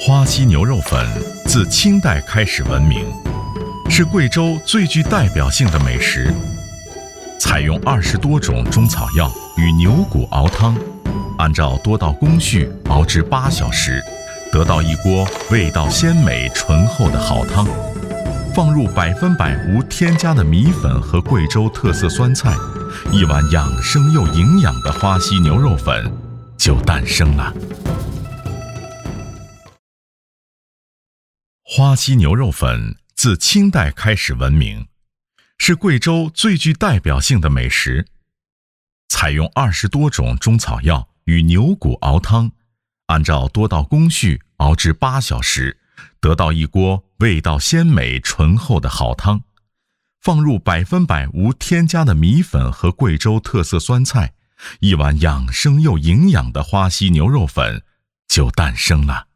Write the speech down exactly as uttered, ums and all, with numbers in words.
花溪牛肉粉自清代开始闻名，是贵州最具代表性的美食。采用二十多种中草药与牛骨熬汤，按照多道工序熬制八小时，得到一锅味道鲜美醇厚的好汤。放入百分百无添加的米粉和贵州特色酸菜，一碗养生又营养的花溪牛肉粉就诞生了。花溪牛肉粉自清代开始闻名，是贵州最具代表性的美食。采用二十多种中草药与牛骨熬汤，按照多道工序熬制八小时，得到一锅味道鲜美醇厚的好汤。放入百分百无添加的米粉和贵州特色酸菜，一碗养生又营养的花溪牛肉粉就诞生了。